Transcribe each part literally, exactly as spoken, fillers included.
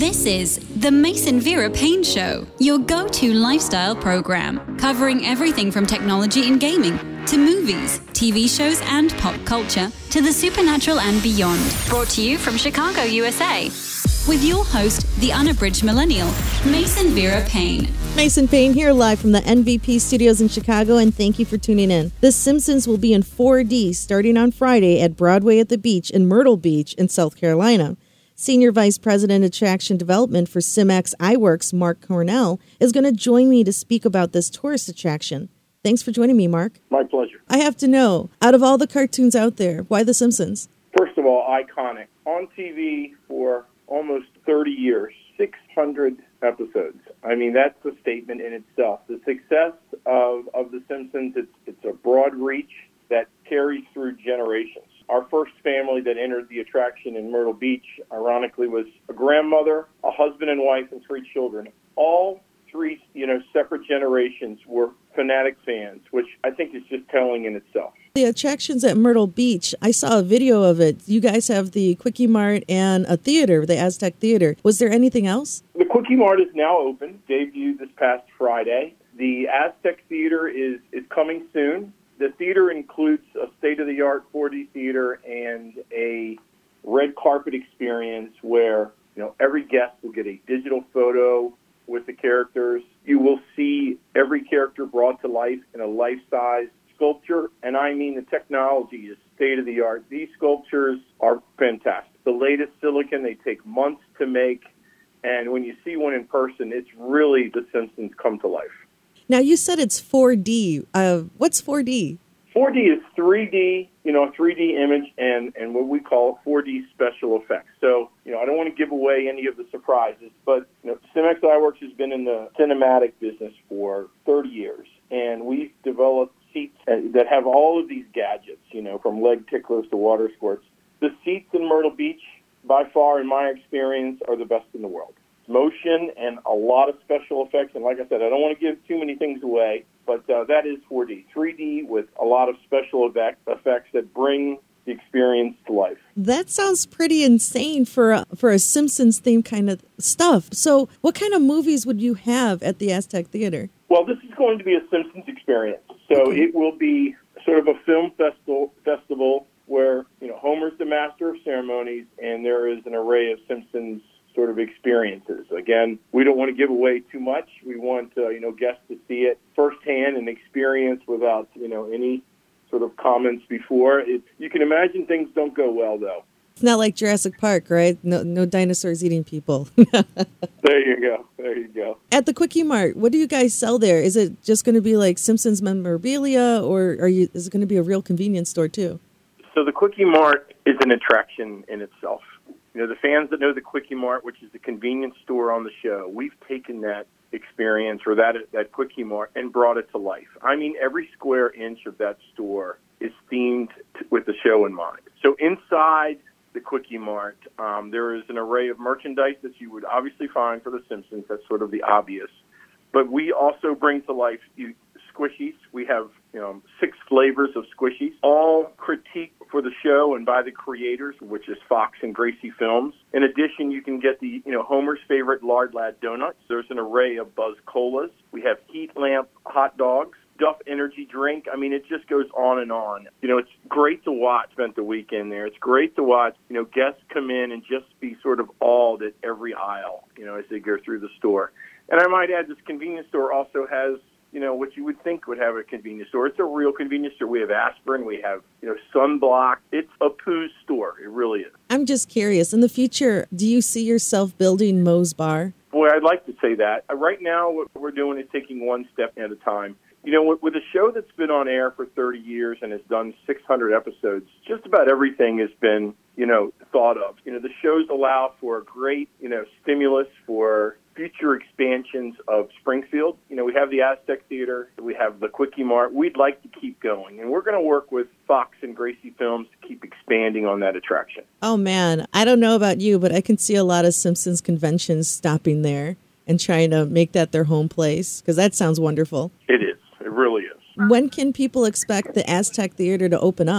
This is the Mason Vera Payne Show, your go-to lifestyle program, covering everything from technology and gaming to movies, T V shows, and pop culture to the supernatural and beyond. Brought to you from Chicago, U S A, with your host, the unabridged millennial, Mason Vera Payne. Mason Payne here, live from the N V P studios in Chicago, and thank you for tuning in. The Simpsons will be in four D starting on Friday at Broadway at the Beach in Myrtle Beach in South Carolina. Senior Vice President Attraction Development for SimX iWorks, Mark Cornell, is going to join me to speak about this tourist attraction. Thanks for joining me, Mark. My pleasure. I have to know, out of all the cartoons out there, why The Simpsons? First of all, iconic. On T V for almost thirty years, six hundred episodes. I mean, that's a statement in itself. The success of, of The Simpsons, it's, it's a broad reach that carries through generations. Our first family that entered the attraction in Myrtle Beach, ironically, was a grandmother, a husband and wife, and three children. All three, you know, separate generations were fanatic fans, which I think is just telling in itself. The attractions at Myrtle Beach, I saw a video of it. You guys have the Quickie Mart and a theater, the Aztec Theater. Was there anything else? The Quickie Mart is now open, debuted this past Friday. The Aztec Theater is, is coming soon. The theater includes a state-of-the-art four D theater and a red carpet experience where, you know, every guest will get a digital photo with the characters. You will see every character brought to life in a life-size sculpture, and I mean the technology is state-of-the-art. These sculptures are fantastic. The latest silicon, they take months to make, and when you see one in person, it's really The Simpsons come to life. Now, you said it's four D. Uh, what's four D? four D is three D, you know, a three D image and, and what we call four D special effects. So, you know, I don't want to give away any of the surprises, but, you know, SimX iWorks has been in the cinematic business for thirty years, and we've developed seats that have all of these gadgets, you know, from leg ticklers to water squirts. The seats in Myrtle Beach, by far, in my experience, are the best in the world. Motion and a lot of special effects, and like I said, I don't want to give too many things away, but uh, that is four D. three D with a lot of special effect, effects that bring the experience to life. That sounds pretty insane for a, for a Simpsons-themed kind of stuff. So what kind of movies would you have at the Aztec Theater? Well, this is going to be a Simpsons experience, so okay. It will be sort of a film festival, festival where, you know, Homer's the master of ceremonies, and there is an array of Simpsons sort of experiences. Again, we don't want to give away too much. We want, uh, you know, guests to see it firsthand and experience without, you know, any sort of comments before. It, you can imagine things don't go well, though. It's not like Jurassic Park, right? No, no dinosaurs eating people. There you go. There you go. At the Quickie Mart, what do you guys sell there? Is it just going to be like Simpsons memorabilia, or are you? Is it going to be a real convenience store too? So the Quickie Mart is an attraction in itself. You know, the fans that know the Quickie Mart, which is the convenience store on the show, we've taken that experience or that that Quickie Mart and brought it to life. I mean, every square inch of that store is themed to, with the show in mind. So inside the Quickie Mart, um, there is an array of merchandise that you would obviously find for The Simpsons. That's sort of the obvious. But we also bring to life you, squishies. We have, you know, six flavors of squishies, all critiqued for the show and by the creators, which is Fox and Gracie Films. In addition, you can get the, you know, Homer's favorite Lard Lad donuts. There's an array of Buzz Colas. We have Heat Lamp hot dogs, Duff energy drink. I mean, it just goes on and on. You know, it's great to watch. Spent the weekend there. It's great to watch, you know, guests come in and just be sort of awed at every aisle, you know, as they go through the store. And I might add, this convenience store also has, you know, what you would think would have a convenience store. It's a real convenience store. We have aspirin. We have, you know, sunblock. It's a poo store. It really is. I'm just curious. In the future, do you see yourself building Moe's Bar? Boy, I'd like to say that. Right now, what we're doing is taking one step at a time. You know, with, with a show that's been on air for thirty years and has done six hundred episodes, just about everything has been, you know, thought of. You know, the shows allow for a great, you know, stimulus for future expansions of Springfield. You know, we have the Aztec Theater, we have the Quickie Mart. We'd like to keep going, and we're going to work with Fox and Gracie Films to keep expanding on that attraction. Oh, man, I don't know about you, but I can see a lot of Simpsons conventions stopping there and trying to make that their home place, because that sounds wonderful. It is. It really is. When can people expect the Aztec Theater to open up?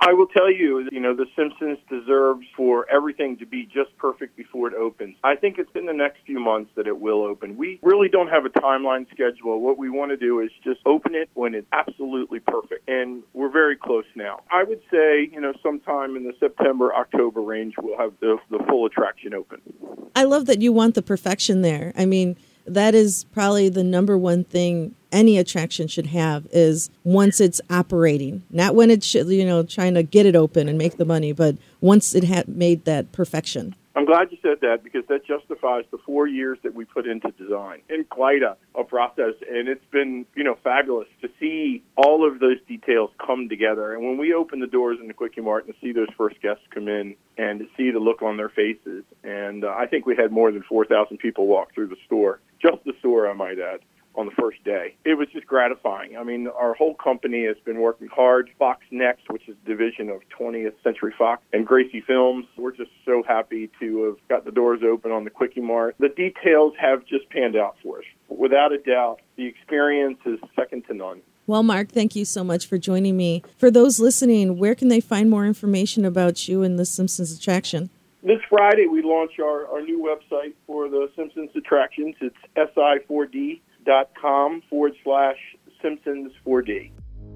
I will tell you, you know, The Simpsons deserves for everything to be just perfect before it opens. I think it's in the next few months that it will open. We really don't have a timeline schedule. What we want to do is just open it when it's absolutely perfect, and we're very close now. I would say, you know, sometime in the September, October range, we'll have the, the full attraction open. I love that you want the perfection there. I mean, that is probably the number one thing any attraction should have, is once it's operating, not when it's, you know, trying to get it open and make the money, but once it had made that perfection. I'm glad you said that, because that justifies the four years that we put into design and quite a, a process. And it's been, you know, fabulous to see all of those details come together. And when we open the doors in the Quickie Mart and see those first guests come in and to see the look on their faces, and uh, I think we had more than four thousand people walk through the store, just the store, I might add, on the first day. It was just gratifying. I mean, our whole company has been working hard. Fox Next, which is a division of twentieth Century Fox, and Gracie Films, we're just so happy to have got the doors open on the Quickie Mart. The details have just panned out for us. Without a doubt, the experience is second to none. Well, Mark, thank you so much for joining me. For those listening, where can they find more information about you and the Simpsons attraction? This Friday, we launch our, our new website for the Simpsons attractions. It's S I four D dot com forward slash Simpsons 4D.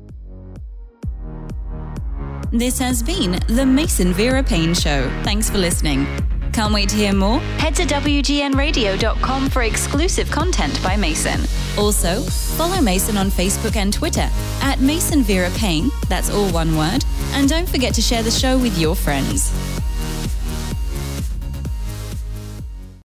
This has been the Mason Vera Payne Show. Thanks for listening. Can't wait to hear more? Head to W G N radio dot com for exclusive content by Mason. Also, follow Mason on Facebook and Twitter at Mason Vera Payne, that's all one word, and don't forget to share the show with your friends.